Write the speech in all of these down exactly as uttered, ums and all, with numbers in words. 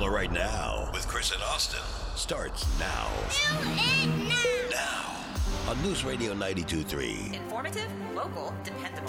Pensacola right now with Chris and Austin starts now. Do it now. Now on News Radio ninety-two point three. Informative, local, dependable.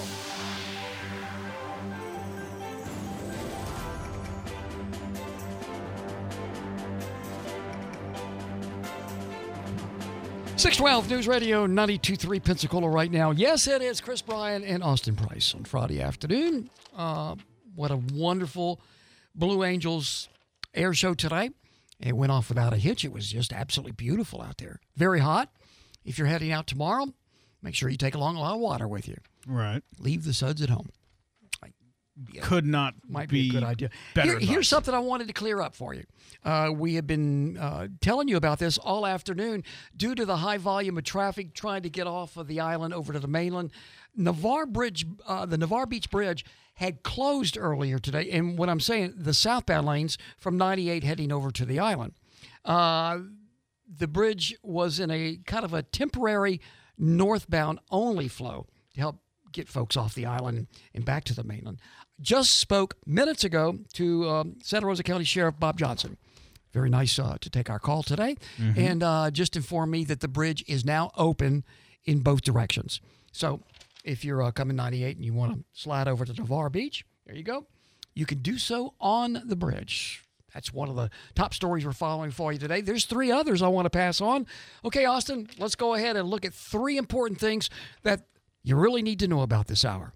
six twelve News Radio ninety-two point three Pensacola right now. Yes, it is Chris Bryan and Austin Price on Friday afternoon. Uh, what a wonderful Blue Angels air show today. It went off without a hitch. It was just absolutely beautiful out there. Very hot. If you're heading out tomorrow, make sure you take along a lot of water with you. Right. Leave the suds at home. Yeah, Could not might be, be a good idea. Better Here, here's something I wanted to clear up for you. Uh, we have been uh, telling you about this all afternoon. Due to the high volume of traffic trying to get off of the island over to the mainland, Navarre Bridge, uh, the Navarre Beach Bridge had closed earlier today. And what I'm saying, the southbound lanes from ninety-eight heading over to the island. Uh, the bridge was in a kind of a temporary northbound only flow to help get folks off the island and back to the mainland. Just spoke minutes ago to um, Santa Rosa County Sheriff Bob Johnson. Very nice uh, to take our call today. Mm-hmm. And uh, just informed me that the bridge is now open in both directions. So if you're uh, coming ninety-eight and you want to slide over to Navarre Beach, there you go. You can do so on the bridge. That's one of the top stories we're following for you today. There's three others I want to pass on. Okay, Austin, let's go ahead and look at three important things that you really need to know about this hour.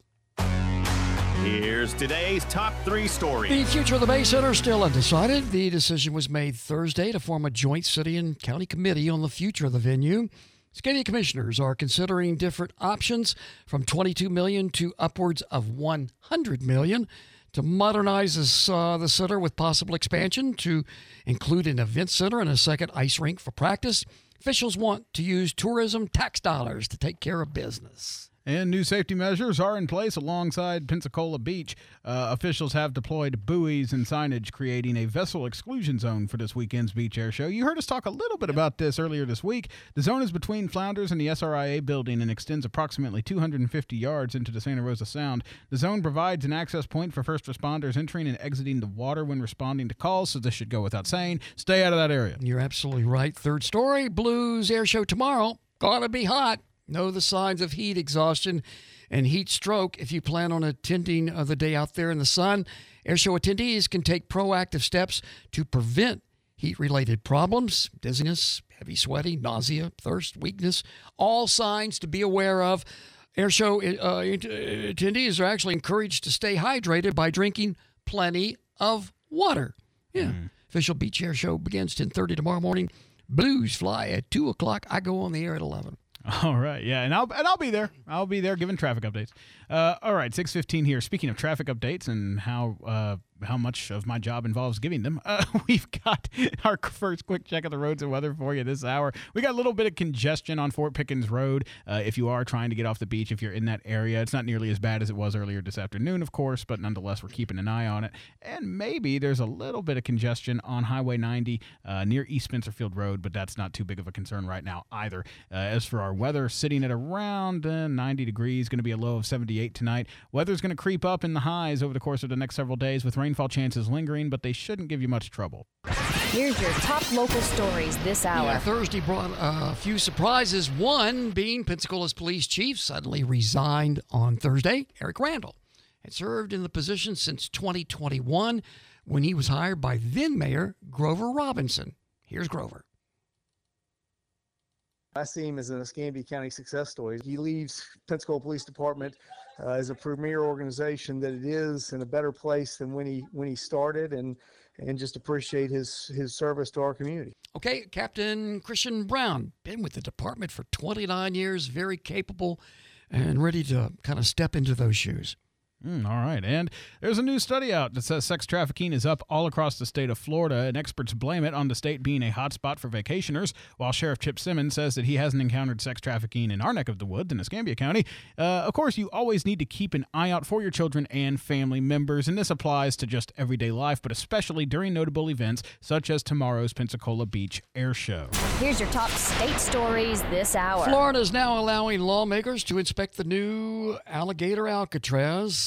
Here's today's top three stories. The future of the Bay Center is still undecided. The decision was made Thursday to form a joint city and county committee on the future of the venue. City commissioners are considering different options from twenty-two million dollars to upwards of one hundred million dollars to modernize this, uh, the center with possible expansion to include an event center and a second ice rink for practice. Officials want to use tourism tax dollars to take care of business. And new safety measures are in place alongside Pensacola Beach. Uh, officials have deployed buoys and signage, creating a vessel exclusion zone for this weekend's beach air show. You heard us talk a little bit about this earlier this week. The zone is between Flounders and the S R I A building and extends approximately two hundred fifty yards into the Santa Rosa Sound. The zone provides an access point for first responders entering and exiting the water when responding to calls, so this should go without saying. Stay out of that area. You're absolutely right. Third story, Blues air show tomorrow. Gonna be hot. Know the signs of heat exhaustion and heat stroke if you plan on attending uh, the day out there in the sun. Airshow attendees can take proactive steps to prevent heat-related problems, dizziness, heavy sweating, nausea, thirst, weakness, all signs to be aware of. Airshow uh, attendees are actually encouraged to stay hydrated by drinking plenty of water. Yeah. Mm. Official beach air show begins ten thirty tomorrow morning. Blues fly at two o'clock. I go on the air at eleven. All right, yeah, and I'll and I'll be there. I'll be there giving traffic updates. Uh, all right, six fifteen here. Speaking of traffic updates and how uh, how much of my job involves giving them, uh, we've got our first quick check of the roads and weather for you this hour. We got a little bit of congestion on Fort Pickens Road. Uh, if you are trying to get off the beach, if you're in that area, it's not nearly as bad as it was earlier this afternoon, of course, but nonetheless, we're keeping an eye on it. And maybe there's a little bit of congestion on Highway ninety uh, near East Spencerfield Road, but that's not too big of a concern right now either. Uh, as for our weather, sitting at around uh, ninety degrees, going to be a low of seventy-eight tonight. Weather's going to creep up in the highs over the course of the next several days with rainfall chances lingering, but they shouldn't give you much trouble. Here's your top local stories this hour. Yeah, Thursday brought a few surprises. One being Pensacola's police chief suddenly resigned on Thursday. Eric Randall had served in the position since twenty twenty-one when he was hired by then-Mayor Grover Robinson. Here's Grover. I see him as an Escambia County success story. He leaves Pensacola Police Department uh, as a premier organization that it is, in a better place than when he when he started, and and just appreciate his his service to our community. Okay, Captain Christian Brown, been with the department for twenty-nine years, very capable and ready to kind of step into those shoes. Mm, all right. And there's a new study out that says sex trafficking is up all across the state of Florida, and experts blame it on the state being a hotspot for vacationers, while Sheriff Chip Simmons says that he hasn't encountered sex trafficking in our neck of the woods in Escambia County. Uh, of course, you always need to keep an eye out for your children and family members, and this applies to just everyday life, but especially during notable events such as tomorrow's Pensacola Beach Air Show. Here's your top state stories this hour. Florida is now allowing lawmakers to inspect the new Alligator Alcatraz.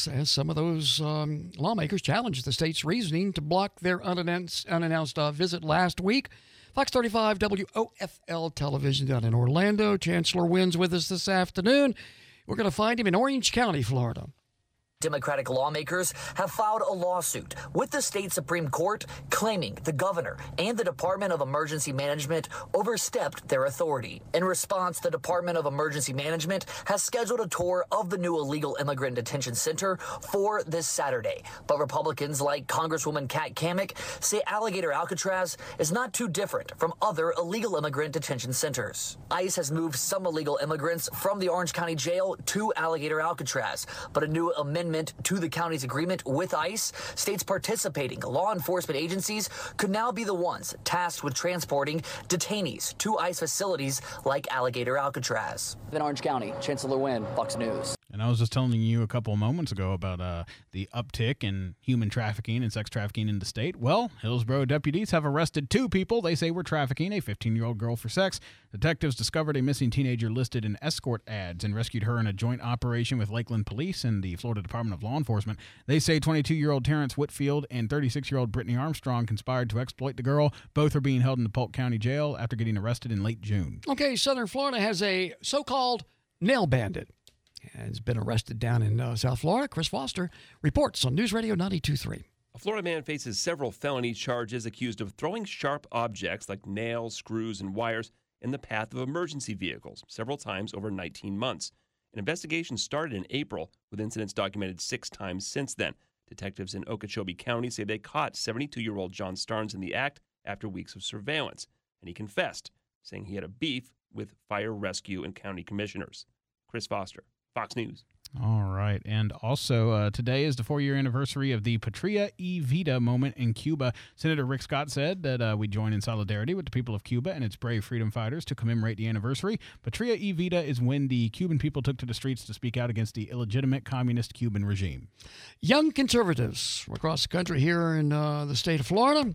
Texas, as some of those um, lawmakers challenged the state's reasoning to block their unannounced, unannounced uh, visit last week. Fox thirty-five W O F L television down in Orlando. Chancellor Wynn's with us this afternoon. We're going to find him in Orange County, Florida. Democratic lawmakers have filed a lawsuit with the state Supreme Court claiming the governor and the Department of Emergency Management overstepped their authority. In response, the Department of Emergency Management has scheduled a tour of the new illegal immigrant detention center for this Saturday. But Republicans like Congresswoman Kat Cammack say Alligator Alcatraz is not too different from other illegal immigrant detention centers. ICE has moved some illegal immigrants from the Orange County Jail to Alligator Alcatraz, but a new amendment to the county's agreement with ICE states participating law enforcement agencies could now be the ones tasked with transporting detainees to ICE facilities like Alligator Alcatraz. In Orange County, Chancellor Wynn, Fox News. And I was just telling you a couple of moments ago about uh, the uptick in human trafficking and sex trafficking in the state. Well, Hillsborough deputies have arrested two people they say were trafficking a fifteen-year-old girl for sex. Detectives discovered a missing teenager listed in escort ads and rescued her in a joint operation with Lakeland Police and the Florida Department of Law Enforcement. They say twenty-two-year-old Terrence Whitfield and thirty-six-year-old Brittany Armstrong conspired to exploit the girl. Both are being held in the Polk County Jail after getting arrested in late June. Okay, Southern Florida has a so-called nail bandit. Has been arrested down in uh, South Florida. Chris Foster reports on News Radio ninety-two point three. A Florida man faces several felony charges accused of throwing sharp objects like nails, screws, and wires in the path of emergency vehicles several times over nineteen months. An investigation started in April, with incidents documented six times since then. Detectives in Okeechobee County say they caught seventy-two-year-old John Starnes in the act after weeks of surveillance, and he confessed, saying he had a beef with fire rescue and county commissioners. Chris Foster, Fox News. All right. And also, uh, today is the four-year anniversary of the Patria y Vida moment in Cuba. Senator Rick Scott said that uh, we join in solidarity with the people of Cuba and its brave freedom fighters to commemorate the anniversary. Patria y Vida is when the Cuban people took to the streets to speak out against the illegitimate communist Cuban regime. Young conservatives across the country here in uh, the state of Florida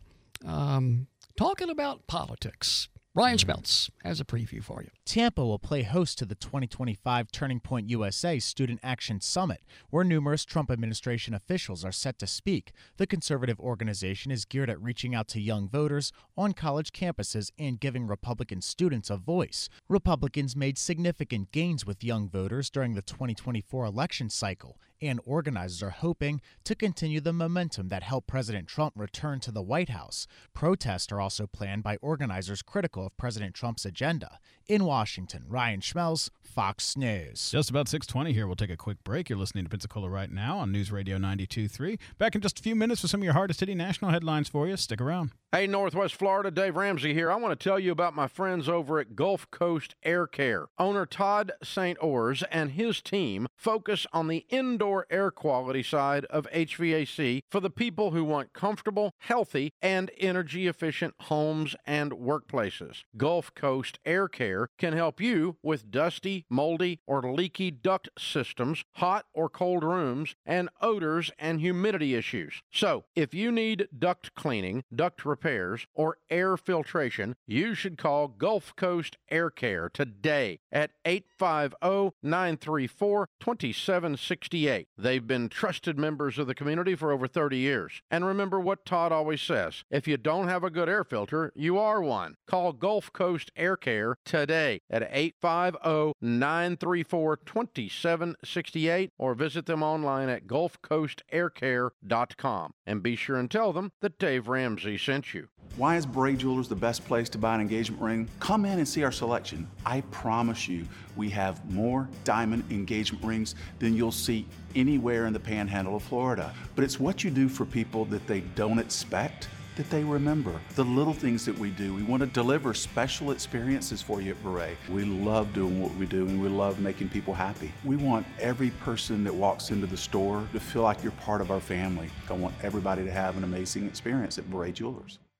um, talking about politics. Ryan Schmeltz has a preview for you. Tampa will play host to the twenty twenty-five Turning Point U S A Student Action Summit, where numerous Trump administration officials are set to speak. The conservative organization is geared at reaching out to young voters on college campuses and giving Republican students a voice. Republicans made significant gains with young voters during the twenty twenty-four election cycle, and organizers are hoping to continue the momentum that helped President Trump return to the White House. Protests are also planned by organizers critical of President Trump's agenda. In Washington, Ryan Schmelz, Fox News. Just about six twenty here. We'll take a quick break. You're listening to Pensacola Right Now on News Radio ninety-two point three. Back in just a few minutes with some of your hardest-hitting national headlines for you. Stick around. Hey, Northwest Florida, Dave Ramsey here. I want to tell you about my friends over at Gulf Coast Air Care. Owner Todd Saint Ors and his team focus on the indoor air quality side of H V A C for the people who want comfortable, healthy, and energy-efficient homes and workplaces. Gulf Coast Air Care can help you with dusty, moldy, or leaky duct systems, hot or cold rooms, and odors and humidity issues. So, if you need duct cleaning, duct repairs, or air filtration, you should call Gulf Coast Air Care today at eight five zero, nine three four, two seven six eight. They've been trusted members of the community for over thirty years. And remember what Todd always says, if you don't have a good air filter, you are one. Call Gulf Coast Air Care today at eight five zero, nine three four, two seven six eight or visit them online at gulf coast air care dot com. And be sure and tell them that Dave Ramsey sent you. Why is Bray Jewelers the best place to buy an engagement ring? Come in and see our selection. I promise you, we have more diamond engagement rings than you'll see anywhere in the panhandle of Florida. But it's what you do for people that they don't expect that they remember. The little things that we do. We want to deliver special experiences for you at Beret. We love doing what we do, and we love making people happy. We want every person that walks into the store to feel like you're part of our family. I want everybody to have an amazing experience at Beret Jewelers.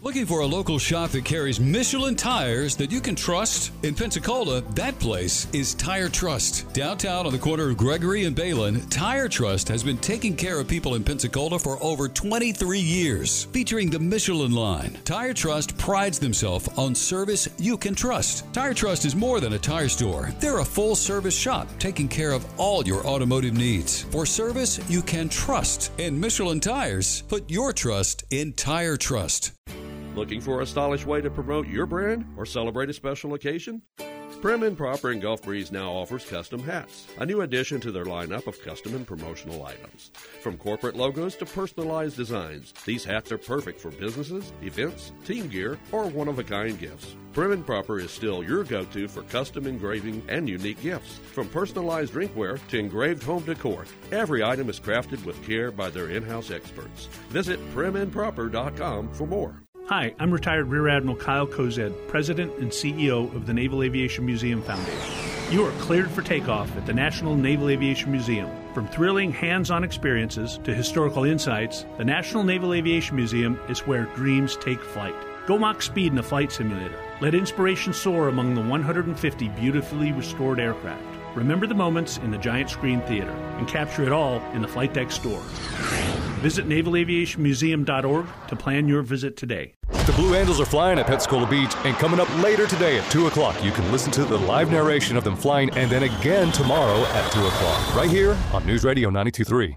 Looking for a local shop that carries Michelin tires that you can trust? In Pensacola, that place is Tire Trust. Downtown on the corner of Gregory and Balin, Tire Trust has been taking care of people in Pensacola for over twenty-three years. Featuring the Michelin line, Tire Trust prides themselves on service you can trust. Tire Trust is more than a tire store. They're a full-service shop taking care of all your automotive needs. For service you can trust. And Michelin tires, put your trust in Tire Trust. Looking for a stylish way to promote your brand or celebrate a special occasion? Prim and Proper in Gulf Breeze now offers custom hats, a new addition to their lineup of custom and promotional items. From corporate logos to personalized designs, these hats are perfect for businesses, events, team gear, or one-of-a-kind gifts. Prim and Proper is still your go-to for custom engraving and unique gifts. From personalized drinkware to engraved home decor, every item is crafted with care by their in-house experts. Visit prim and proper dot com for more. Hi, I'm retired Rear Admiral Kyle Kozed, President and C E O of the Naval Aviation Museum Foundation. You are cleared for takeoff at the National Naval Aviation Museum. From thrilling hands-on experiences to historical insights, the National Naval Aviation Museum is where dreams take flight. Go mock speed in a flight simulator. Let inspiration soar among the one hundred fifty beautifully restored aircraft. Remember the moments in the giant screen theater and capture it all in the flight deck store. Visit naval aviation museum dot org to plan your visit today. The Blue Angels are flying at Pensacola Beach, and coming up later today at two o'clock, you can listen to the live narration of them flying, and then again tomorrow at two o'clock, right here on News Radio ninety-two point three.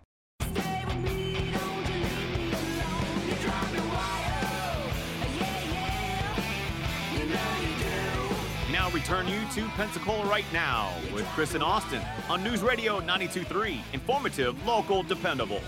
Now return you to Pensacola right now with Chris and Austin on News Radio ninety-two point three. Informative, local, dependable.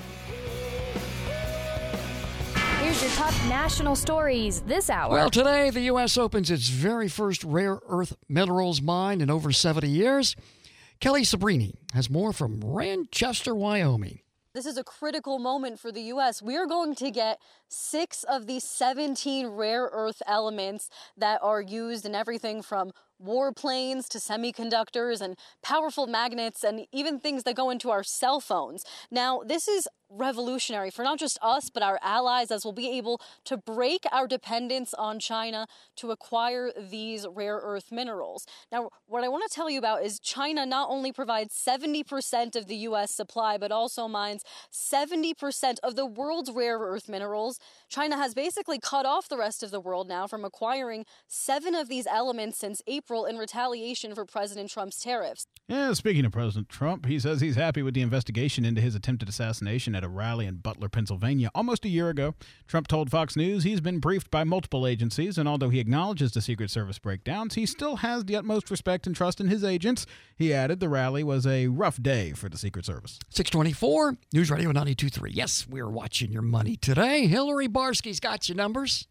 Here's your top national stories this hour. Well, today the U S opens its very first rare earth minerals mine in over seventy years. Kelly Sabrini has more from Ranchester, Wyoming. This is a critical moment for the U S. We are going to get six of these seventeen rare earth elements that are used in everything from warplanes to semiconductors and powerful magnets and even things that go into our cell phones. Now, this is revolutionary for not just us, but our allies, as we'll be able to break our dependence on China to acquire these rare earth minerals. Now, what I want to tell you about is China not only provides seventy percent of the U S supply, but also mines seventy percent of the world's rare earth minerals. China has basically cut off the rest of the world now from acquiring seven of these elements since April in retaliation for President Trump's tariffs. Yeah, speaking of President Trump, he says he's happy with the investigation into his attempted assassination at a rally in Butler, Pennsylvania, almost a year ago. Trump told Fox News he's been briefed by multiple agencies, and although he acknowledges the Secret Service breakdowns, he still has the utmost respect and trust in his agents. He added the rally was a rough day for the Secret Service. six twenty-four, News Radio ninety-two point three. Yes, we're watching your money today. Hillary Barsky's got your numbers.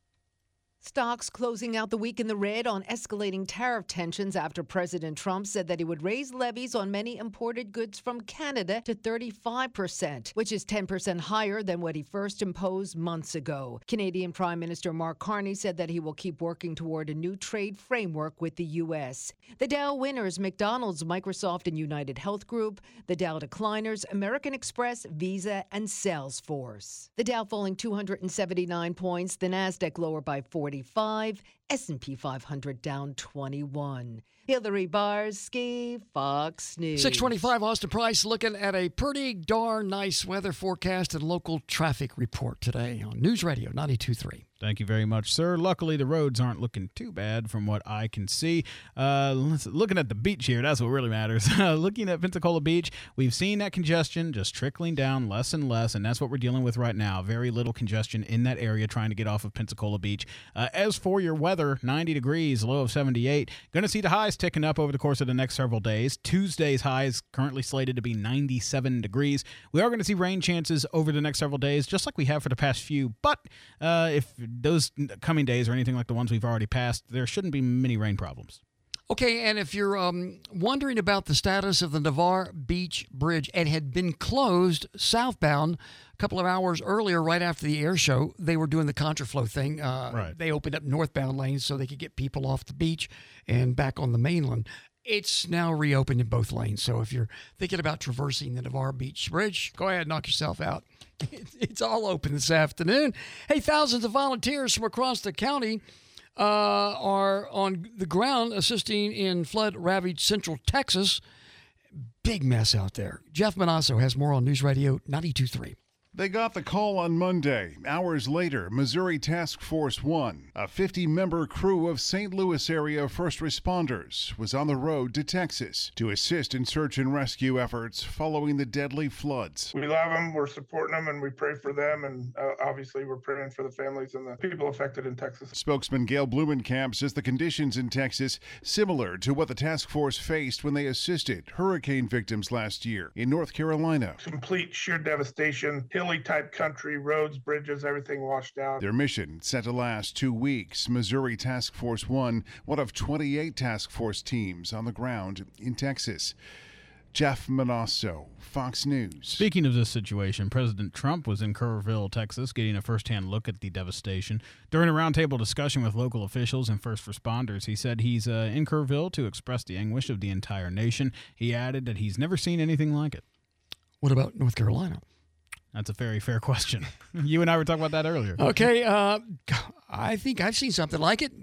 Stocks closing out the week in the red on escalating tariff tensions after President Trump said that he would raise levies on many imported goods from Canada to thirty-five percent, which is ten percent higher than what he first imposed months ago. Canadian Prime Minister Mark Carney said that he will keep working toward a new trade framework with the U S. The Dow winners, McDonald's, Microsoft, and United Health Group. The Dow decliners, American Express, Visa, and Salesforce. The Dow falling two hundred seventy-nine points, the Nasdaq lower by forty. S and P five hundred down twenty-one. Hillary Barsky, Fox News. six twenty-five, Austin Price looking at a pretty darn nice weather forecast and local traffic report today on News Radio ninety-two point three. Thank you very much, sir. Luckily, the roads aren't looking too bad from what I can see. Uh, let's, looking at the beach here, that's what really matters. Looking at Pensacola Beach, we've seen that congestion just trickling down less and less, and that's what we're dealing with right now. Very little congestion in that area trying to get off of Pensacola Beach. Uh, as for your weather, ninety degrees, low of seventy-eight. Going to see the highs ticking up over the course of the next several days. Tuesday's high is currently slated to be ninety-seven degrees. We are going to see rain chances over the next several days, just like we have for the past few, but uh, if those coming days or anything like the ones we've already passed, there shouldn't be many rain problems. Okay, and if you're um, wondering about the status of the Navarre Beach Bridge, it had been closed southbound a couple of hours earlier, right after the air show. They were doing the contraflow thing. Uh, right. They opened up northbound lanes so they could get people off the beach and back on the mainland. it's now reopened in both lanes. So if you're thinking about traversing the Navarre Beach Bridge, go ahead and knock yourself out. It's all open this afternoon. Hey, thousands of volunteers from across the county uh, are on the ground assisting in flood-ravaged central Texas. Big mess out there. Jeff Manasso has more on News Radio ninety-two point three. They got the call on Monday. Hours later, Missouri Task Force One, a fifty-member crew of Saint Louis area first responders, was on the road to Texas to assist in search and rescue efforts following the deadly floods. We love them, we're supporting them, and we pray for them, and uh, obviously we're praying for the families and the people affected in Texas. Spokesman Gail Blumenkamp says the conditions in Texas similar to what the task force faced when they assisted hurricane victims last year in North Carolina. Complete sheer devastation, type country, roads, bridges, everything washed out. Their mission set to last two weeks. Missouri Task Force One, one of twenty-eight task force teams on the ground in Texas. Jeff Manasso, Fox News. Speaking of this situation, President Trump was in Kerrville, Texas, getting a firsthand look at the devastation. During a roundtable discussion with local officials and first responders, he said he's uh, in Kerrville to express the anguish of the entire nation. He added that he's never seen anything like it. What about North Carolina? That's a very fair question. You and I were talking about that earlier. Okay, uh, I think I've seen something like it.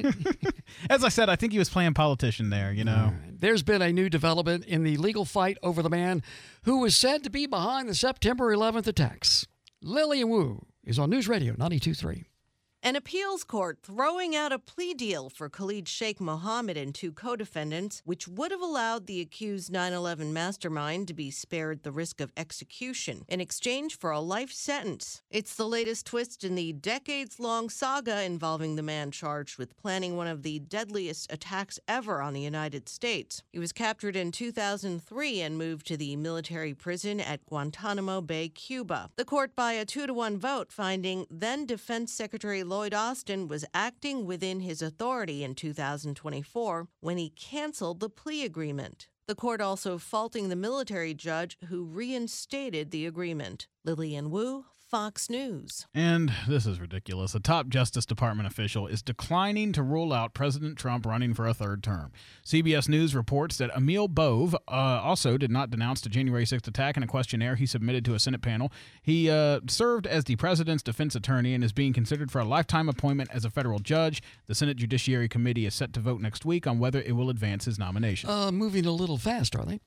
As I said, I think he was playing politician there, you know. Right. There's been a new development in the legal fight over the man who was said to be behind the September eleventh attacks. Lillian Wu is on News Radio ninety-two point three. An appeals court throwing out a plea deal for Khalid Sheikh Mohammed and two co-defendants, which would have allowed the accused nine eleven mastermind to be spared the risk of execution in exchange for a life sentence. It's the latest twist in the decades-long saga involving the man charged with planning one of the deadliest attacks ever on the United States. He was captured in two thousand three and moved to the military prison at Guantanamo Bay, Cuba. The court, by a two to one vote, finding then Defense Secretary Lloyd Austin was acting within his authority in two thousand twenty-four when he canceled the plea agreement. The court also faulting the military judge who reinstated the agreement. Lillian Wu, Fox News. And this is ridiculous. A top Justice Department official is declining to rule out President Trump running for a third term. C B S News reports that Emil Bove uh, also did not denounce the January sixth attack in a questionnaire he submitted to a Senate panel. He uh, served as the president's defense attorney and is being considered for a lifetime appointment as a federal judge. The Senate Judiciary Committee is set to vote next week on whether it will advance his nomination. Uh, moving a little fast, are they?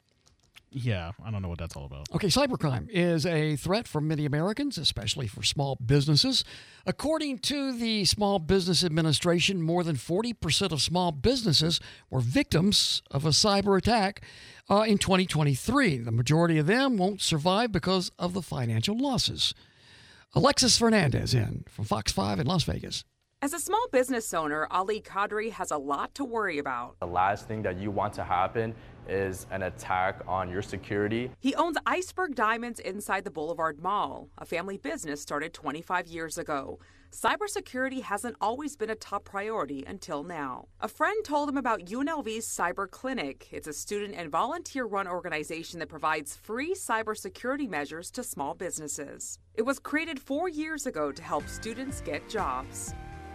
Yeah, I don't know what that's all about. Okay, cybercrime is a threat for many Americans, especially for small businesses. According to the Small Business Administration, more than forty percent of small businesses were victims of a cyber attack uh, in twenty twenty-three. The majority of them won't survive because of the financial losses. Alexis Fernandez in from Fox five in Las Vegas. As a small business owner, Ali Qadri has a lot to worry about. The last thing that you want to happen is an attack on your security. He owns Iceberg Diamonds inside the Boulevard Mall, a family business started twenty-five years ago. Cybersecurity hasn't always been a top priority until now. A friend told him about U N L V's Cyber Clinic. It's a student and volunteer-run organization that provides free cybersecurity measures to small businesses. It was created four years ago to help students get jobs.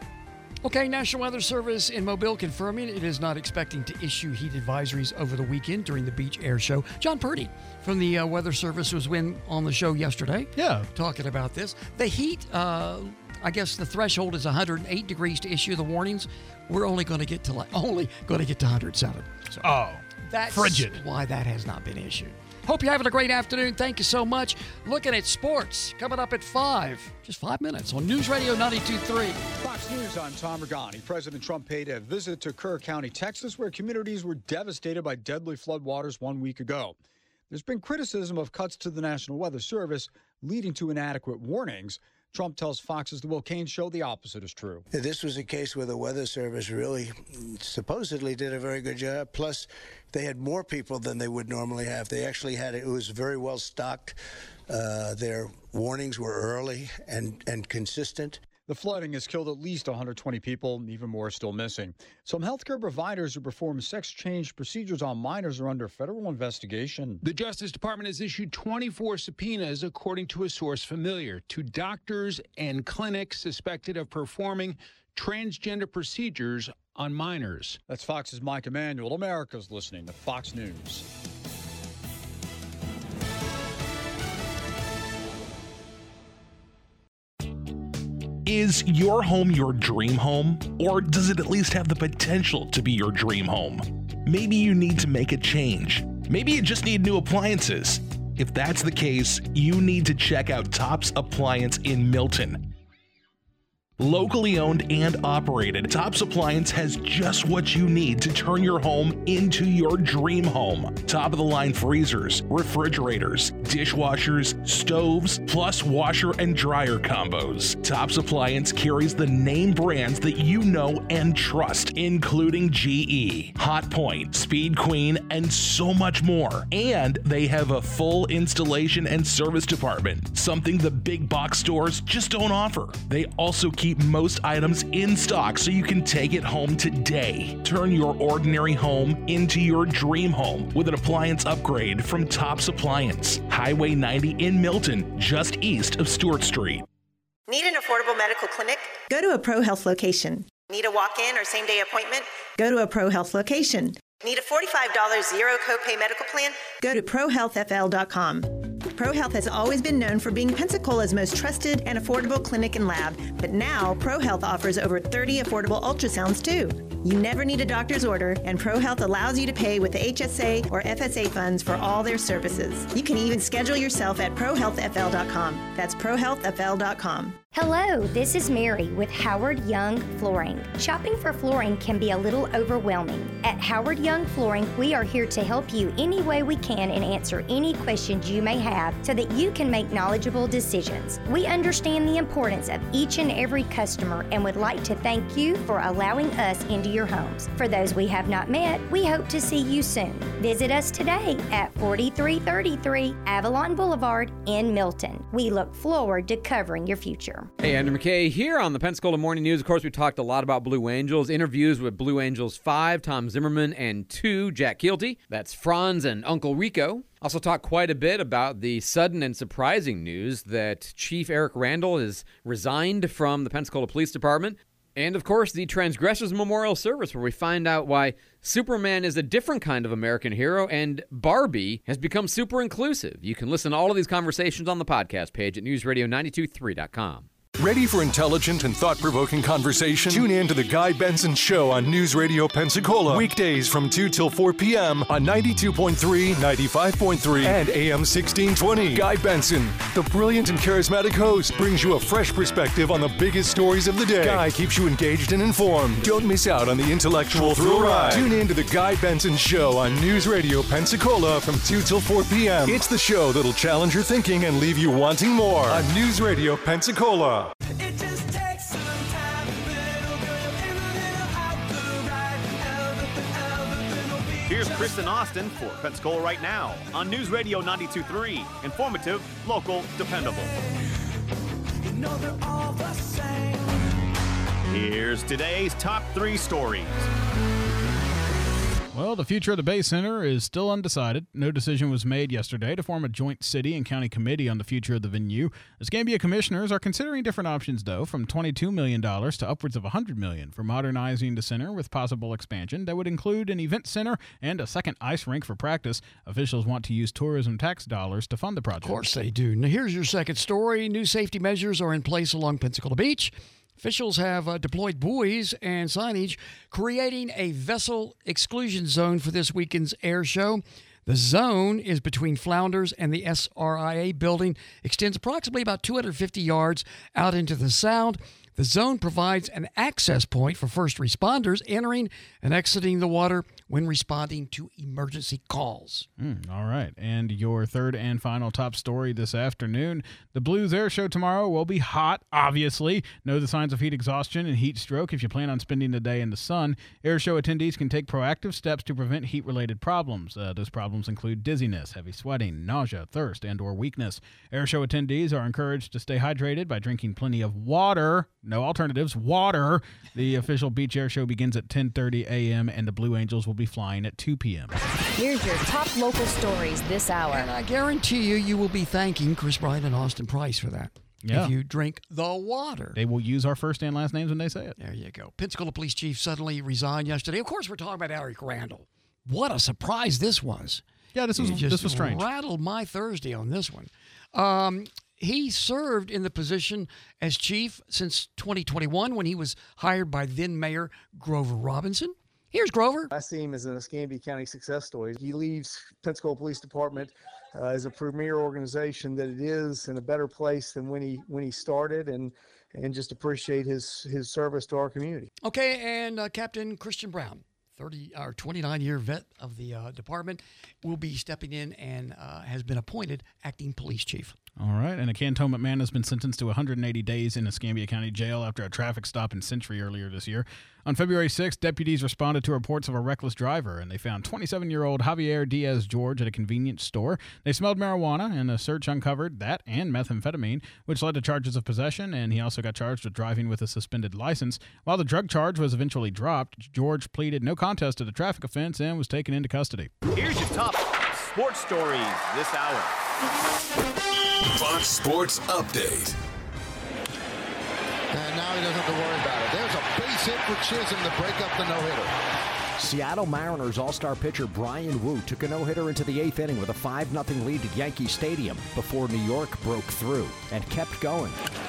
Okay, National Weather Service in Mobile confirming it is not expecting to issue heat advisories over the weekend during the Beach Air Show. John Purdy from the uh, Weather Service was in, on the show yesterday. Yeah. Talking about this. The heat, uh, I guess the threshold is one hundred eight degrees to issue the warnings. We're only going to get to like only going to get to one hundred seven. So oh, that's frigid. Why that has not been issued. Hope you're having a great afternoon. Thank you so much. Looking at sports coming up at five. Just five minutes on News Radio ninety-two point three. Fox News, I'm Tom Regani. President Trump paid a visit to Kerr County, Texas, where communities were devastated by deadly floodwaters one week ago. There's been criticism of cuts to the National Weather Service, leading to inadequate warnings. Trump tells Fox's The Will Cain Show the opposite is true. This was a case where the Weather Service really supposedly did a very good job. Plus, they had more people than they would normally have. They actually had, it was very well stocked. Uh, their warnings were early and, and consistent. The flooding has killed at least one hundred twenty people, even more still missing. Some healthcare providers who perform sex change procedures on minors are under federal investigation. The Justice Department has issued twenty-four subpoenas, according to a source familiar, to doctors and clinics suspected of performing transgender procedures on minors. That's Fox's Mike Emanuel. America's listening to Fox News. Is your home your dream home, or does it at least have the potential to be your dream home? Maybe you need to make a change. Maybe you just need new appliances. If that's the case, you need to check out Tops Appliance in Milton. Locally owned and operated, Tops Appliance has just what you need to turn your home into your dream home. Top-of-the-line freezers, refrigerators, dishwashers, stoves, plus washer and dryer combos. Tops Appliance carries the name brands that you know and trust, including G E, Hotpoint, Speed Queen, and so much more. And they have a full installation and service department, something the big box stores just don't offer. They also keep most items in stock so you can take it home today. Turn your ordinary home into your dream home with an appliance upgrade from Tops Appliance. Highway ninety in Milton, just east of Stewart Street. Need an affordable medical clinic? Go to a ProHealth location. Need a walk-in or same-day appointment? Go to a ProHealth location. Need a forty-five dollars zero copay medical plan? Go to pro health f l dot com. ProHealth has always been known for being Pensacola's most trusted and affordable clinic and lab, but now ProHealth offers over thirty affordable ultrasounds too. You never need a doctor's order, and ProHealth allows you to pay with H S A or F S A funds for all their services. You can even schedule yourself at pro health f l dot com. That's pro health f l dot com. Hello, this is Mary with Howard Young Flooring. Shopping for flooring can be a little overwhelming. At Howard Young Flooring, we are here to help you any way we can and answer any questions you may have so that you can make knowledgeable decisions. We understand the importance of each and every customer and would like to thank you for allowing us into your homes. For those we have not met, we hope to see you soon. Visit us today at forty-three thirty-three Avalon Boulevard in Milton. We look forward to covering your future. Hey, Andrew McKay here on the Pensacola Morning News. Of course, we talked a lot about Blue Angels. Interviews with Blue Angels five, Tom Zimmerman, and two, Jack Keelty. That's Franz and Uncle Rico. Also talked quite a bit about the sudden and surprising news that Chief Eric Randall has resigned from the Pensacola Police Department. And, of course, the Transgressors Memorial Service, where we find out why Superman is a different kind of American hero and Barbie has become super inclusive. You can listen to all of these conversations on the podcast page at news radio nine two three dot com. Ready for intelligent and thought-provoking conversation? Tune in to the Guy Benson Show on News Radio Pensacola. Weekdays from two till four p.m. on ninety-two point three, ninety-five point three, and A M sixteen twenty. Guy Benson, the brilliant and charismatic host, brings you a fresh perspective on the biggest stories of the day. Guy keeps you engaged and informed. Don't miss out on the intellectual thrill ride. Tune in to the Guy Benson Show on News Radio Pensacola from two till four p.m. It's the show that'll challenge your thinking and leave you wanting more on News Radio Pensacola. It just takes some time, little girl, in a little out the right, everything, everything will be. Here's Kristen Austin for Pensacola Right Now on News Radio ninety-two point three. Informative, local, dependable. You know they're all the same. Here's today's top three stories. Well, the future of the Bay Center is still undecided. No decision was made yesterday to form a joint city and county committee on the future of the venue. The Escambia commissioners are considering different options, though, from twenty-two million dollars to upwards of one hundred million dollars for modernizing the center with possible expansion that would include an event center and a second ice rink for practice. Officials want to use tourism tax dollars to fund the project. Of course they do. Now, here's your second story. New safety measures are in place along Pensacola Beach. Officials have uh, deployed buoys and signage, creating a vessel exclusion zone for this weekend's air show. The zone is between Flounders and the S R I A building, extends approximately about two hundred fifty yards out into the sound. The zone provides an access point for first responders entering and exiting the water when responding to emergency calls. Mm, all right. And your third and final top story this afternoon. The Blues Air Show tomorrow will be hot, obviously. Know the signs of heat exhaustion and heat stroke if you plan on spending the day in the sun. Air Show attendees can take proactive steps to prevent heat-related problems. Uh, those problems include dizziness, heavy sweating, nausea, thirst, and or weakness. Air Show attendees are encouraged to stay hydrated by drinking plenty of water. No alternatives, water. The official Beach Air Show begins at ten thirty a.m. and the Blue Angels will be flying at two p.m. Here's your top local stories this hour. And I guarantee you, you will be thanking Chris Bryant and Austin Price for that. Yeah. if you drink the water. They will use our first and last names when they say it. There you go. Pensacola Police Chief suddenly resigned yesterday. Of course, we're talking about Eric Randall. What a surprise this was. Yeah, this was It just this was strange. rattled my Thursday on this one. Um, he served in the position as chief since twenty twenty-one when he was hired by then Mayor Grover Robinson. Here's Grover. I see him as an Escambia County success story. He leaves Pensacola Police Department uh, as a premier organization that it is, in a better place than when he when he started, and and just appreciate his his service to our community. Okay, and uh, Captain Christian Brown, thirty or twenty-nine year vet of the uh, department, will be stepping in and uh, has been appointed acting police chief. All right, and a cantonment man has been sentenced to one hundred eighty days in Escambia County Jail after a traffic stop in Century earlier this year. On February sixth, deputies responded to reports of a reckless driver, and they found twenty-seven-year-old Javier Diaz George at a convenience store. They smelled marijuana, and a search uncovered that and methamphetamine, which led to charges of possession, and he also got charged with driving with a suspended license. While the drug charge was eventually dropped, George pleaded no contest to the traffic offense and was taken into custody. Here's your top sports stories this hour. Fox Sports Update. And now he doesn't have to worry about it. There's a base hit for Chisholm to break up the no-hitter. Seattle Mariners All-Star pitcher Brian Wu took a no-hitter into the eighth inning with a five nothing lead at Yankee Stadium before New York broke through and kept going.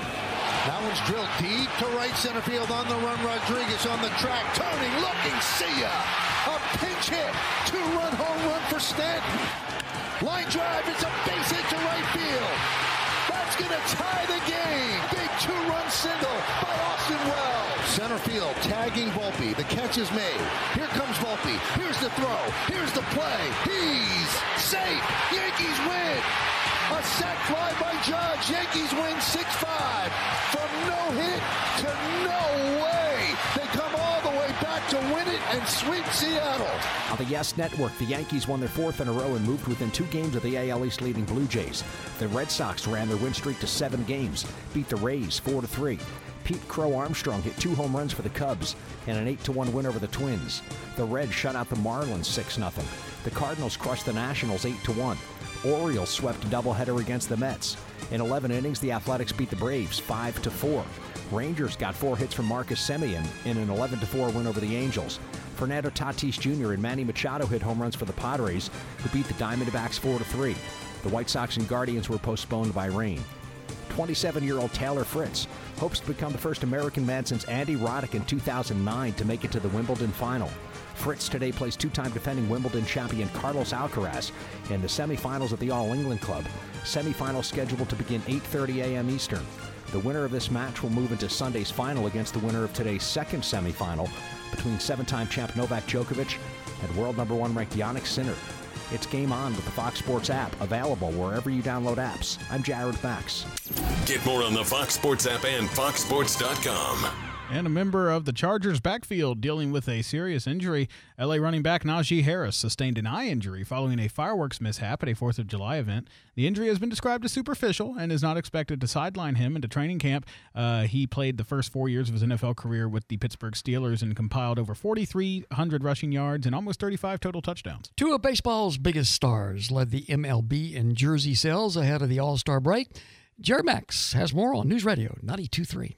That one's drilled deep to right center field. On the run, Rodriguez on the track, turning, looking, see ya! A pinch hit, two-run home run for Stanton. Line drive, it's a base hit to right field. That's gonna tie the game. Big two-run single by Austin Wells. Center field, tagging Volpe. The catch is made. Here comes Volpe. Here's the throw. Here's the play. He's safe. Yankees win. A sac fly by Judge. Yankees win six five. From no hit to no way. They come all the way back to win it and sweep Seattle. On the Yes Network, the Yankees won their fourth in a row and moved within two games of the A L East leading Blue Jays. The Red Sox ran their win streak to seven games, beat the Rays four to three. Pete Crow Armstrong hit two home runs for the Cubs and an eight to one win over the Twins. The Reds shut out the Marlins six nothing. The Cardinals crushed the Nationals eight to one. Orioles swept a doubleheader against the Mets. In eleven innings, the Athletics beat the Braves five to four. Rangers got four hits from Marcus Semien in an eleven to four win over the Angels. Fernando Tatis Junior and Manny Machado hit home runs for the Padres, who beat the Diamondbacks four to three. The White Sox and Guardians were postponed by rain. twenty-seven-year-old Taylor Fritz hopes to become the first American man since Andy Roddick in two thousand nine to make it to the Wimbledon final. Fritz today plays two-time defending Wimbledon champion Carlos Alcaraz in the semifinals at the All England Club. Semifinals scheduled to begin eight thirty a.m. Eastern. The winner of this match will move into Sunday's final against the winner of today's second semifinal between seven-time champ Novak Djokovic and world number one ranked Jannik Sinner. It's Game On with the Fox Sports app, available wherever you download apps. I'm Jared Max. Get more on the Fox Sports app and fox sports dot com. And a member of the Chargers backfield dealing with a serious injury. L A running back Najee Harris sustained an eye injury following a fireworks mishap at a fourth of July event. The injury has been described as superficial and is not expected to sideline him into training camp. Uh, he played the first four years of his N F L career with the Pittsburgh Steelers and compiled over forty-three hundred rushing yards and almost thirty-five total touchdowns. Two of baseball's biggest stars led the M L B in jersey sales ahead of the All-Star break. Jared Max has more on News Radio ninety-two point three.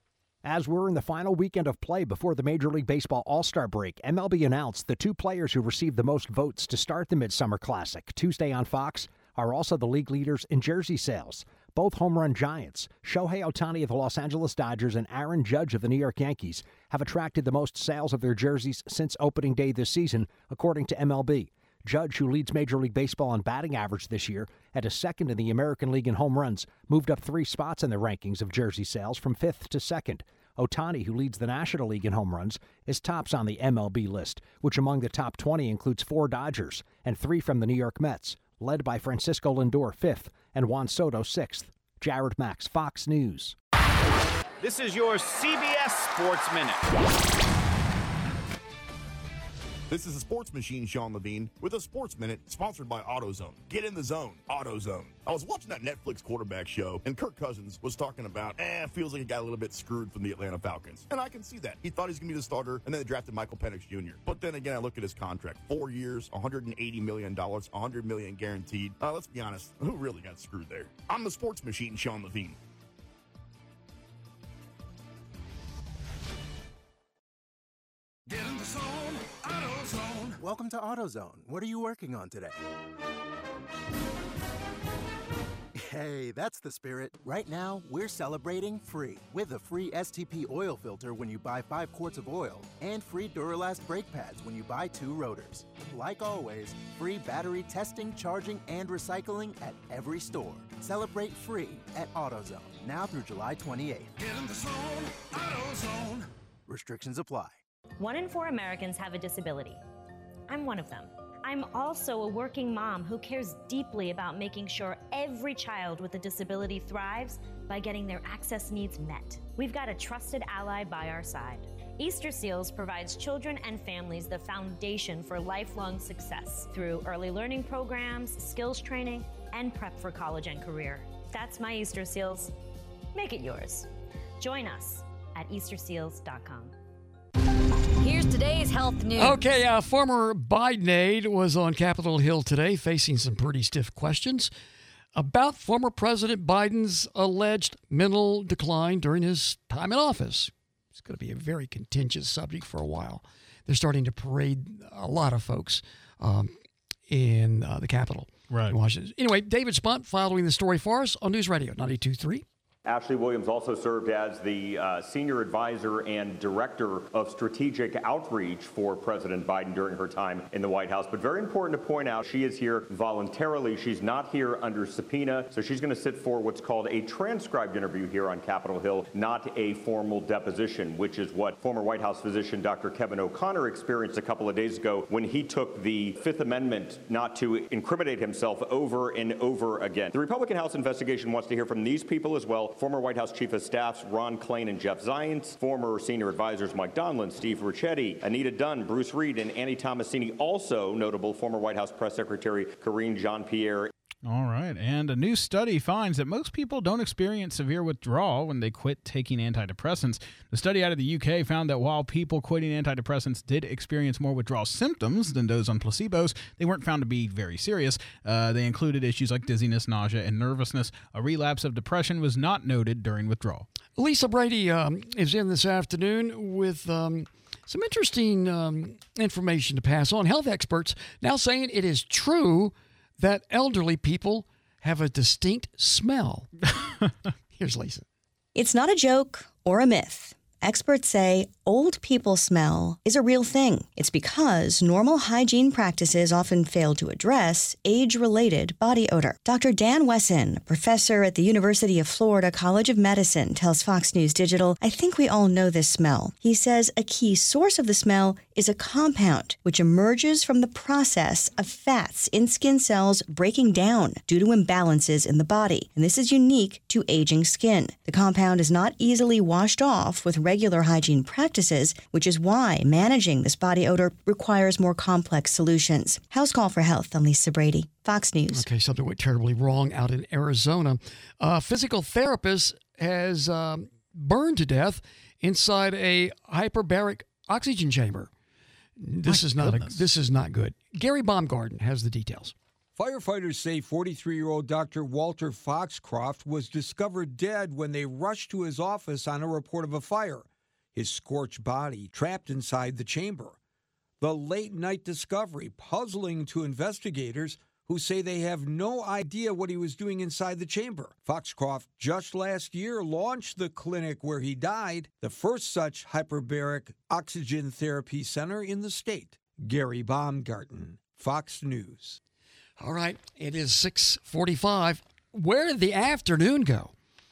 As we're in the final weekend of play before the Major League Baseball All-Star break, M L B announced the two players who received the most votes to start the Midsummer Classic Tuesday on Fox are also the league leaders in jersey sales. Both home run giants, Shohei Ohtani of the Los Angeles Dodgers and Aaron Judge of the New York Yankees, have attracted the most sales of their jerseys since opening day this season, according to M L B. Judge, who leads Major League Baseball in batting average this year at a second in the American League in home runs, moved up three spots in the rankings of jersey sales from fifth to second. Ohtani, who leads the National League in home runs, is tops on the M L B list, which among the top twenty includes four Dodgers and three from the New York Mets, led by Francisco Lindor fifth and Juan Soto sixth. Jared Max, Fox News. This is your C B S Sports Minute. This is the Sports Machine, Sean Levine, with a Sports Minute sponsored by AutoZone. Get in the zone, AutoZone. I was watching that Netflix quarterback show, and Kirk Cousins was talking about, eh, feels like he got a little bit screwed from the Atlanta Falcons. And I can see that. He thought he was going to be the starter, and then they drafted Michael Penix Junior But then again, I look at his contract. Four years, one hundred eighty million dollars, one hundred million dollars guaranteed. Uh, let's be honest, who really got screwed there? I'm the Sports Machine, Sean Levine. zone, AutoZone. Welcome to AutoZone. What are you working on today? Hey, that's the spirit. Right now, we're celebrating free with a free S T P oil filter when you buy five quarts of oil and free Duralast brake pads when you buy two rotors. Like always, free battery testing, charging, and recycling at every store. Celebrate free at AutoZone now through July twenty-eighth. Get in the zone, AutoZone. Restrictions apply. One in four Americans have a disability. I'm one of them. I'm also a working mom who cares deeply about making sure every child with a disability thrives by getting their access needs met. We've got a trusted ally by our side. Easter Seals provides children and families the foundation for lifelong success through early learning programs, skills training, and prep for college and career. That's my Easter Seals. Make it yours. Join us at easter seals dot com. Here's today's health news. Okay, uh, former Biden aide was on Capitol Hill today facing some pretty stiff questions about former President Biden's alleged mental decline during his time in office. It's going to be a very contentious subject for a while. They're starting to parade a lot of folks um, in uh, the Capitol right. in Washington. Anyway, David Spunt following the story for us on News Radio ninety-two point three. Ashley Williams also served as the uh, senior advisor and director of strategic outreach for President Biden during her time in the White House. But very important to point out, she is here voluntarily. She's not here under subpoena, so she's going to sit for what's called a transcribed interview here on Capitol Hill, not a formal deposition, which is what former White House physician Doctor Kevin O'Connor experienced a couple of days ago when he took the Fifth Amendment not to incriminate himself over and over again. The Republican House investigation wants to hear from these people as well. Former White House Chief of Staffs Ron Klain and Jeff Zients, former senior advisors Mike Donlin, Steve Ricchetti, Anita Dunn, Bruce Reed, and Annie Tomasini, also notable former White House Press Secretary Karine Jean-Pierre. All right. And a new study finds that most people don't experience severe withdrawal when they quit taking antidepressants. The study out of the U K found that while people quitting antidepressants did experience more withdrawal symptoms than those on placebos, they weren't found to be very serious. Uh, they included issues like dizziness, nausea, and nervousness. A relapse of depression was not noted during withdrawal. Lisa Brady um, is in this afternoon with um, some interesting um, information to pass on. Health experts now saying it is true that elderly people have a distinct smell. Here's Lisa. It's not a joke or a myth. Experts say old people smell is a real thing. It's because normal hygiene practices often fail to address age-related body odor. Doctor Dan Wesson, professor at the University of Florida College of Medicine, tells Fox News Digital, I think we all know this smell. He says a key source of the smell is a compound which emerges from the process of fats in skin cells breaking down due to imbalances in the body. And this is unique to aging skin. The compound is not easily washed off with regular hygiene practices, which is why managing this body odor requires more complex solutions. House Call for Health. I'm Lisa Brady, Fox News. Okay, something went terribly wrong out in Arizona. A physical therapist has um, burned to death inside a hyperbaric oxygen chamber. This My is not a, goodness. this is not good. Gary Baumgarten has the details. Firefighters say forty-three-year-old Doctor Walter Foxcroft was discovered dead when they rushed to his office on a report of a fire, his scorched body trapped inside the chamber. The late-night discovery puzzling to investigators who say they have no idea what he was doing inside the chamber. Foxcroft just last year launched the clinic where he died, the first such hyperbaric oxygen therapy center in the state. Gary Baumgarten, Fox News. All right, it is six forty-five. Where did the afternoon go?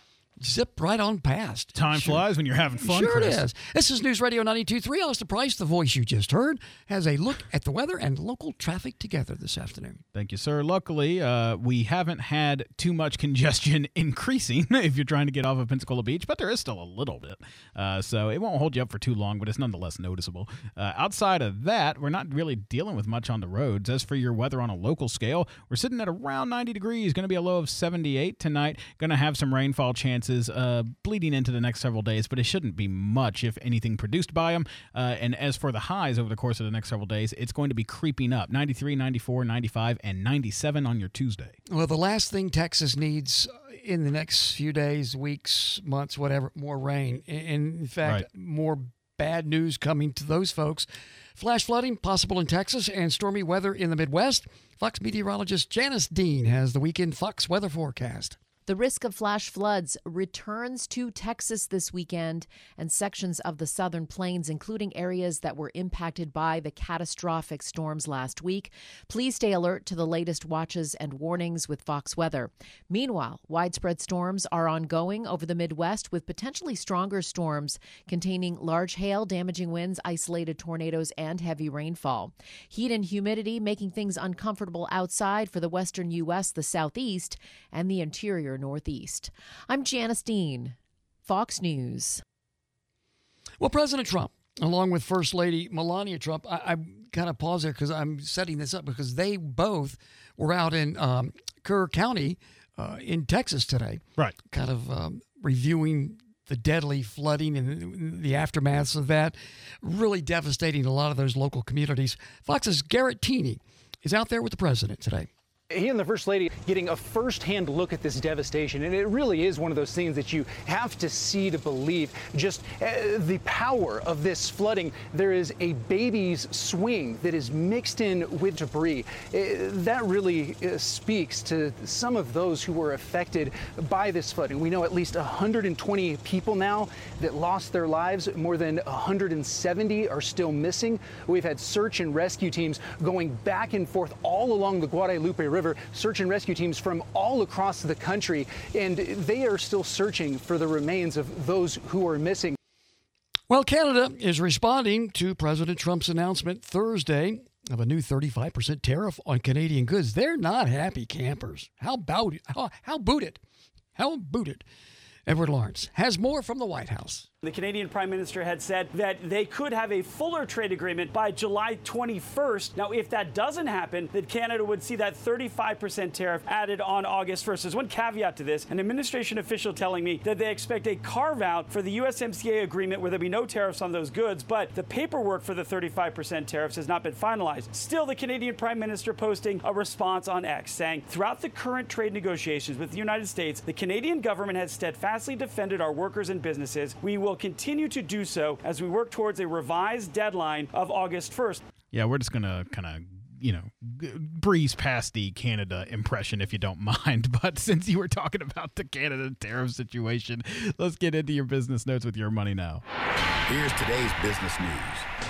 Zip right on past. Time Sure. flies when you're having fun, Sure Chris. it is. This is News Radio ninety-two point three. Austin Price, the voice you just heard, has a look at the weather and local traffic together this afternoon. Thank you, sir. Luckily, uh, we haven't had too much congestion increasing if you're trying to get off of Pensacola Beach, but there is still a little bit. Uh, so it won't hold you up for too long, but it's nonetheless noticeable. Uh, outside of that, we're not really dealing with much on the roads. As for your weather on a local scale, we're sitting at around ninety degrees, going to be a low of seventy-eight tonight. Going to have some rainfall chances uh, bleeding into the next several days, but it shouldn't be much, if anything, produced by them. Uh, and as for the highs over the course of the next several days, it's going to be creeping up. ninety-three, ninety-four, ninety-five, and ninety-seven on your Tuesday. Well, the last thing Texas needs in the next few days, weeks, months, whatever, more rain. And in fact, Right. more bad news coming to those folks. Flash flooding possible in Texas and stormy weather in the Midwest. Fox meteorologist Janice Dean has the weekend Fox weather forecast. The risk of flash floods returns to Texas this weekend and sections of the southern plains, including areas that were impacted by the catastrophic storms last week. Please stay alert to the latest watches and warnings with Fox Weather. Meanwhile, widespread storms are ongoing over the Midwest with potentially stronger storms containing large hail, damaging winds, isolated tornadoes, and heavy rainfall. Heat and humidity making things uncomfortable outside for the western U S, the southeast, and the interior Northeast. I'm Janice Dean, Fox News. Well, President Trump, along with First Lady Melania Trump, I, I kind of pause there because I'm setting this up because they both were out in um, Kerr County uh, in Texas today. Right. Kind of um, reviewing the deadly flooding and the aftermaths of that. Really devastating a lot of those local communities. Fox's Garrett Teeney is out there with the president today. He and the First Lady getting a first-hand look at this devastation, and it really is one of those things that you have to see to believe. Just uh, the power of this flooding. There is a baby's swing that is mixed in with debris. Uh, that really uh, speaks to some of those who were affected by this flooding. We know at least one hundred twenty people now that lost their lives. More than one hundred seventy are still missing. We've had search and rescue teams going back and forth all along the Guadalupe River, search and rescue teams from all across the country, and they are still searching for the remains of those who are missing. Well, Canada is responding to President Trump's announcement Thursday of a new thirty-five percent tariff on Canadian goods. They're not happy campers. How about it? How, how booted? How booted? Edward Lawrence has more from the White House. The Canadian Prime Minister had said that they could have a fuller trade agreement by July twenty-first. Now, if that doesn't happen, then Canada would see that thirty-five percent tariff added on August first. There's one caveat to this, an administration official telling me that they expect a carve-out for the U S M C A agreement where there'll be no tariffs on those goods, but the paperwork for the thirty-five percent tariffs has not been finalized. Still, the Canadian Prime Minister posting a response on X saying, throughout the current trade negotiations with the United States, the Canadian government has steadfastly defended our workers and businesses. We will continue to do so as we work towards a revised deadline of August first. Yeah, we're just going to kind of, you know, g- breeze past the Canada impression if you don't mind. But since you were talking about the Canada tariff situation, let's get into your business notes with Your Money Now. Here's today's business news.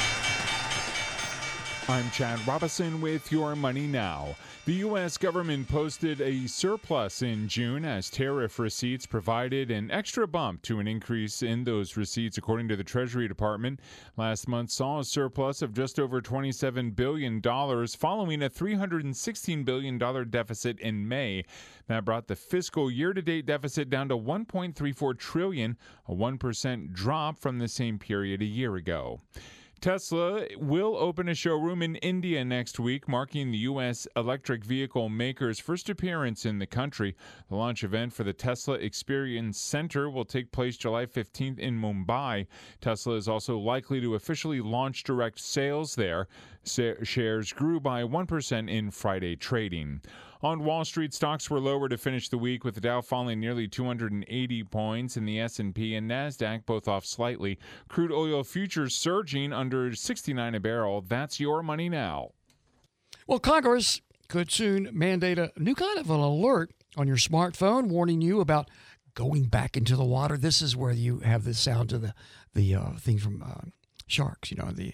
I'm Chad Robinson with Your Money Now. The U S government posted a surplus in June as tariff receipts provided an extra bump to an increase in those receipts, according to the Treasury Department. Last month saw a surplus of just over twenty-seven billion dollars, following a three hundred sixteen billion dollars deficit in May. That brought the fiscal year-to-date deficit down to one point three four trillion dollars, a one percent drop from the same period a year ago. Tesla will open a showroom in India next week, marking the U S electric vehicle maker's first appearance in the country. The launch event for the Tesla Experience Center will take place July fifteenth in Mumbai. Tesla is also likely to officially launch direct sales there. Sa- shares grew by one percent in Friday trading. On Wall Street, stocks were lower to finish the week, with the Dow falling nearly two hundred eighty points and the S and P and NASDAQ both off slightly. Crude oil futures surging under sixty-nine a barrel. That's Your Money Now. Well, Congress could soon mandate a new kind of an alert on your smartphone warning you about going back into the water. This is where you have the sound of the, the uh, thing from uh, sharks, you know, the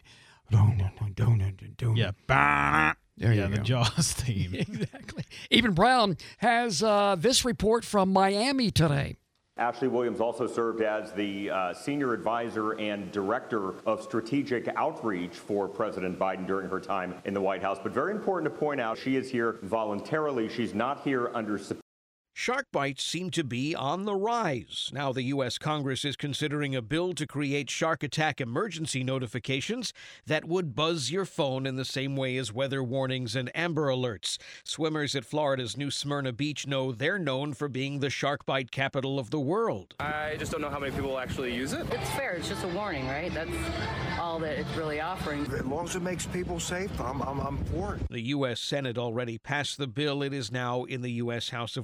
yeah, bah. There yeah, you the go. Jaws theme. Exactly. Eben Brown has uh, this report from Miami today. Ashley Williams also served as the uh, senior advisor and director of strategic outreach for President Biden during her time in the White House. But very important to point out, she is here voluntarily. She's not here under subpoena. Shark bites seem to be on the rise. Now the U S Congress is considering a bill to create shark attack emergency notifications that would buzz your phone in the same way as weather warnings and Amber Alerts. Swimmers at Florida's New Smyrna Beach know they're known for being the shark bite capital of the world. I just don't know how many people actually use it. It's fair. It's just a warning, right? That's all that it's really offering. As long as it makes people safe, I'm, I'm, I'm for it. The U S Senate already passed the bill. It is now in the U S House of Representatives.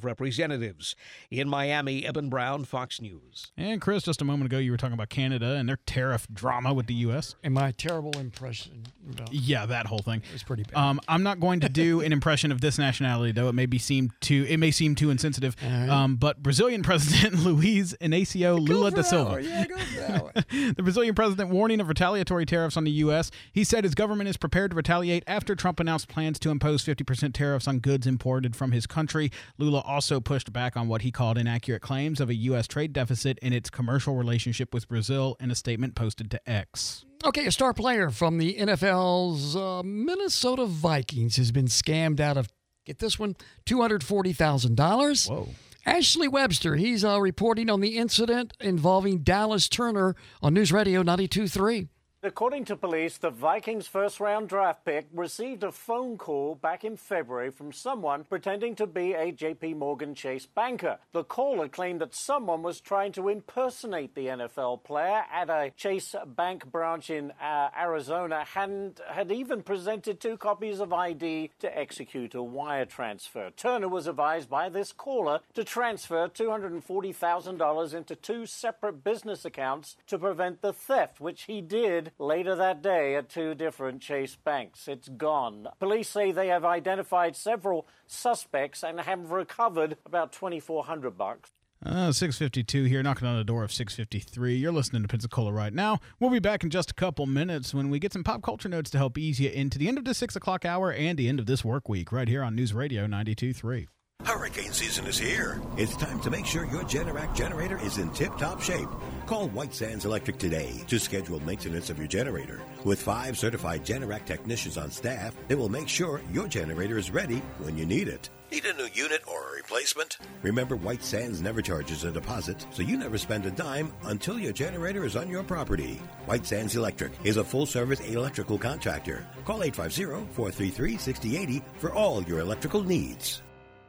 representatives. In Miami, Eben Brown, Fox News. And Chris, just a moment ago, you were talking about Canada and their tariff drama with the U S. And my terrible impression. About yeah, that whole thing. It's pretty bad. Um, I'm not going to do an impression of this nationality, though. It may be seem too. It may seem too insensitive. Right. Um, but Brazilian President Luiz Inácio Lula da Silva. Yeah, go for that one. The Brazilian president warning of retaliatory tariffs on the U S. He said his government is prepared to retaliate after Trump announced plans to impose fifty percent tariffs on goods imported from his country. Lula also pushed back on what he called inaccurate claims of a U S trade deficit in its commercial relationship with Brazil in a statement posted to X. Okay, a star player from the N F L's uh, Minnesota Vikings has been scammed out of, get this one, two hundred forty thousand dollars. Whoa. Ashley Webster, he's uh, reporting on the incident involving Dallas Turner on News Radio ninety-two point three. According to police, the Vikings' first-round draft pick received a phone call back in February from someone pretending to be a J P Morgan Chase banker. The caller claimed that someone was trying to impersonate the N F L player at a Chase Bank branch in uh, Arizona and had even presented two copies of I D to execute a wire transfer. Turner was advised by this caller to transfer two hundred forty thousand dollars into two separate business accounts to prevent the theft, which he did later that day at two different Chase banks. It's gone. Police say they have identified several suspects and have recovered about twenty-four hundred bucks. Uh, six fifty-two here, knocking on the door of six fifty-three. You're listening to Pensacola right now. We'll be back in just a couple minutes when we get some pop culture notes to help ease you into the end of the six o'clock hour and the end of this work week right here on News Radio ninety-two point three. Hurricane season is here. It's time to make sure your Generac generator is in tip-top shape. Call White Sands Electric today to schedule maintenance of your generator. With five certified Generac technicians on staff, they will make sure your generator is ready when you need it. Need a new unit or a replacement? Remember, White Sands never charges a deposit, so you never spend a dime until your generator is on your property. White Sands Electric is a full-service electrical contractor. Call eight five zero, four three three, six zero eight zero for all your electrical needs.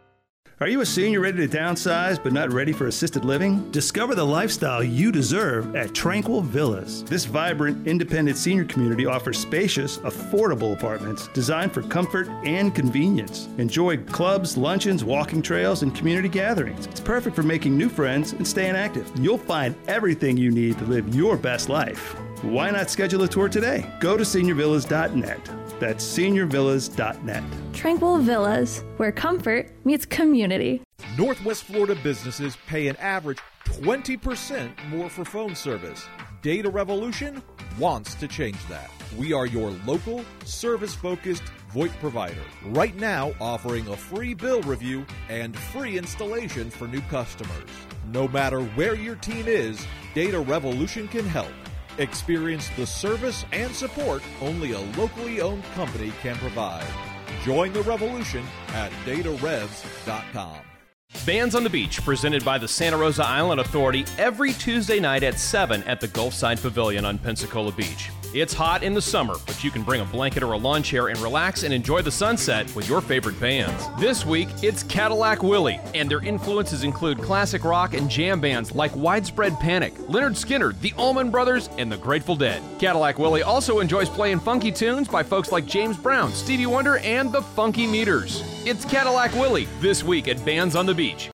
Are you a senior ready to downsize but not ready for assisted living? Discover the lifestyle you deserve at Tranquil Villas. This vibrant, independent senior community offers spacious, affordable apartments designed for comfort and convenience. Enjoy clubs, luncheons, walking trails, and community gatherings. It's perfect for making new friends and staying active. You'll find everything you need to live your best life. Why not schedule a tour today? Go to senior villas dot net. That's senior villas dot net. Tranquil Villas, where comfort meets community. Northwest Florida businesses pay an average twenty percent more for phone service. Data Revolution wants to change that. We are your local, service-focused VoIP provider. Right now, offering a free bill review and free installation for new customers. No matter where your team is, Data Revolution can help. Experience the service and support only a locally owned company can provide. Join the revolution at data revs dot com. Bands on the Beach, presented by the Santa Rosa Island Authority every Tuesday night at seven at the Gulfside Pavilion on Pensacola Beach. It's hot in the summer, but you can bring a blanket or a lawn chair and relax and enjoy the sunset with your favorite bands. This week, it's Cadillac Willie, and their influences include classic rock and jam bands like Widespread Panic, Lynyrd Skynyrd, the Allman Brothers, and the Grateful Dead. Cadillac Willie also enjoys playing funky tunes by folks like James Brown, Stevie Wonder, and the Funky Meters. It's Cadillac Willie, this week at Bands on the Beach.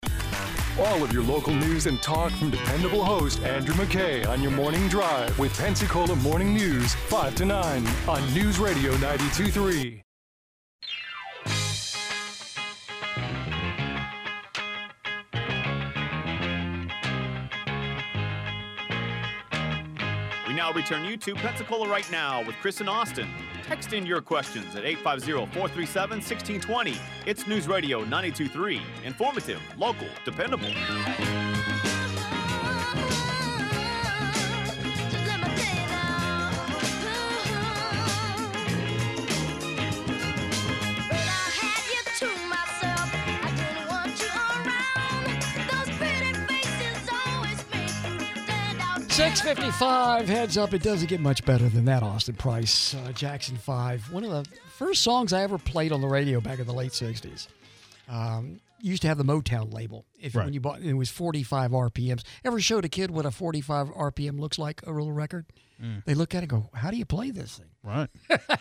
All of your local news and talk from dependable host Andrew McKay on your morning drive with Pensacola Morning News, five to nine on News Radio ninety-two point three. We now return you to Pensacola Right Now with Chris and Austin. Text in your questions at eight five zero, four three seven, one six two zero. It's News Radio ninety-two point three. Informative, local, dependable. six fifty-five, heads up, it doesn't get much better than that, Austin Price. Uh, Jackson five, one of the first songs I ever played on the radio back in the late sixties. Um, used to have the Motown label. If Right. when you bought it was forty-five R P Ms. Ever showed a kid what a forty-five R P M looks like, a real record? Mm. They look at it and go, how do you play this thing? Right.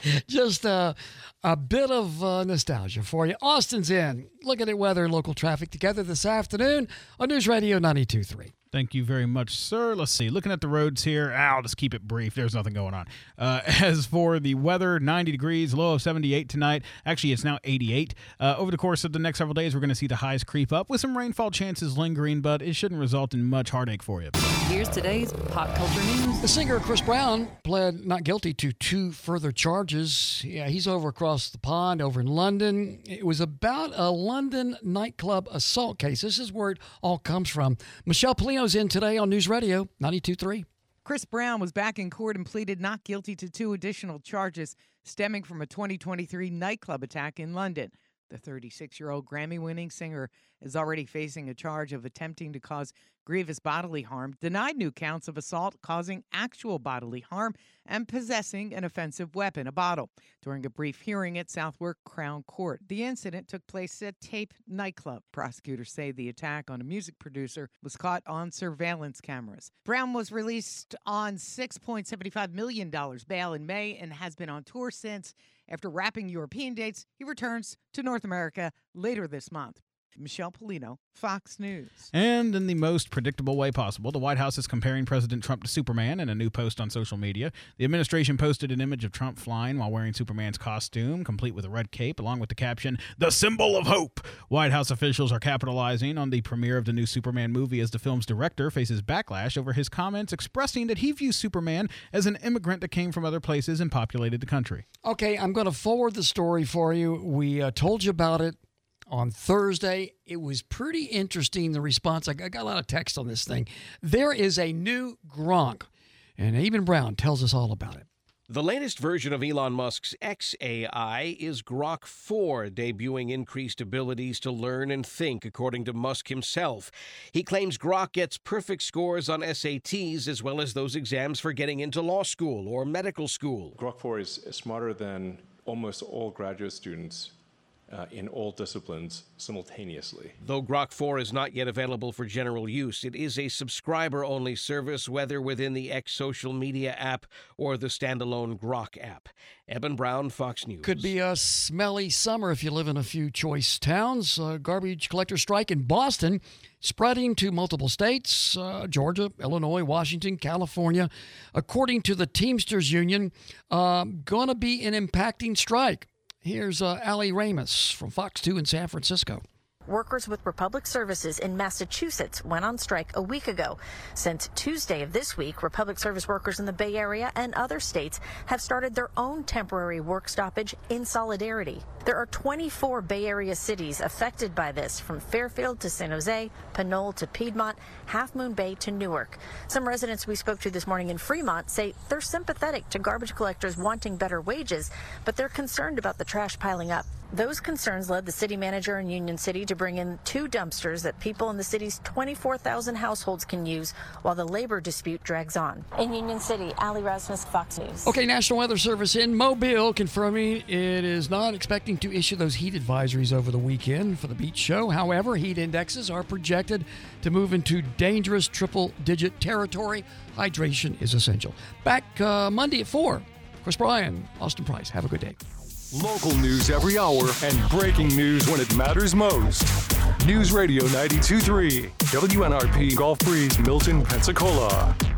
Just uh, a bit of uh, nostalgia for you. Austin's in. Looking at weather and local traffic together this afternoon on News Radio ninety-two point three. Thank you very much, sir. Let's see. Looking at the roads here, I'll just keep it brief. There's nothing going on. Uh, as for the weather, ninety degrees, low of seventy-eight tonight. Actually, it's now eighty-eight. Uh, over the course of the next several days, we're going to see the highs creep up with some rainfall chances lingering, but it shouldn't result in much heartache for you. Here's today's pop culture news. The singer Chris Brown pled not guilty to two further charges. Yeah, he's over across the pond over in London. It was about a London nightclub assault case. This is where it all comes from. Michelle Polino's in today on News Radio ninety-two point three. Chris Brown was back in court and pleaded not guilty to two additional charges stemming from a twenty twenty-three nightclub attack in London. The thirty-six-year-old Grammy-winning singer is already facing a charge of attempting to cause grievous bodily harm, denied new counts of assault causing actual bodily harm, and possessing an offensive weapon, a bottle, during a brief hearing at Southwark Crown Court. The incident took place at Tape nightclub. Prosecutors say the attack on a music producer was caught on surveillance cameras. Brown was released on six point seven five million dollars bail in May and has been on tour since. After wrapping European dates, he returns to North America later this month. Michelle Polino, Fox News. And in the most predictable way possible, the White House is comparing President Trump to Superman in a new post on social media. The administration posted an image of Trump flying while wearing Superman's costume, complete with a red cape, along with the caption, "The symbol of hope." White House officials are capitalizing on the premiere of the new Superman movie as the film's director faces backlash over his comments expressing that he views Superman as an immigrant that came from other places and populated the country. Okay, I'm going to forward the story for you. We uh, told you about it on Thursday. It was pretty interesting, the response. I got a lot of text on this thing. There is a new Gronk, and Eben Brown tells us all about it. The latest version of Elon Musk's X A I is Grok four, debuting increased abilities to learn and think, according to Musk himself. He claims Grok gets perfect scores on S A Ts as well as those exams for getting into law school or medical school. Grok four is smarter than almost all graduate students Uh, in all disciplines simultaneously. Though Grok four is not yet available for general use, it is a subscriber-only service, whether within the X social media app or the standalone Grok app. Eben Brown, Fox News. Could be a smelly summer if you live in a few choice towns. Uh, garbage collector strike in Boston spreading to multiple states, uh, Georgia, Illinois, Washington, California. According to the Teamsters Union, uh, going to be an impacting strike. Here's uh, Ali Ramos from Fox two in San Francisco. Workers with Republic Services in Massachusetts went on strike a week ago. Since Tuesday of this week, Republic Service workers in the Bay Area and other states have started their own temporary work stoppage in solidarity. There are twenty-four Bay Area cities affected by this, from Fairfield to San Jose, Pinole to Piedmont, Half Moon Bay to Newark. Some residents we spoke to this morning in Fremont say they're sympathetic to garbage collectors wanting better wages, but they're concerned about the trash piling up. Those concerns led the city manager in Union City to bring in two dumpsters that people in the city's twenty-four thousand households can use while the labor dispute drags on. In Union City, Ali Rasmus, Fox News. Okay, National Weather Service in Mobile confirming it is not expecting to issue those heat advisories over the weekend for the beach show. However, heat indexes are projected to move into dangerous triple-digit territory. Hydration is essential. Back uh, Monday at four. Chris Bryan, Austin Price. Have a good day. Local news every hour and breaking news when it matters most. News Radio ninety-two point three, W N R P, Gulf Breeze, Milton, Pensacola.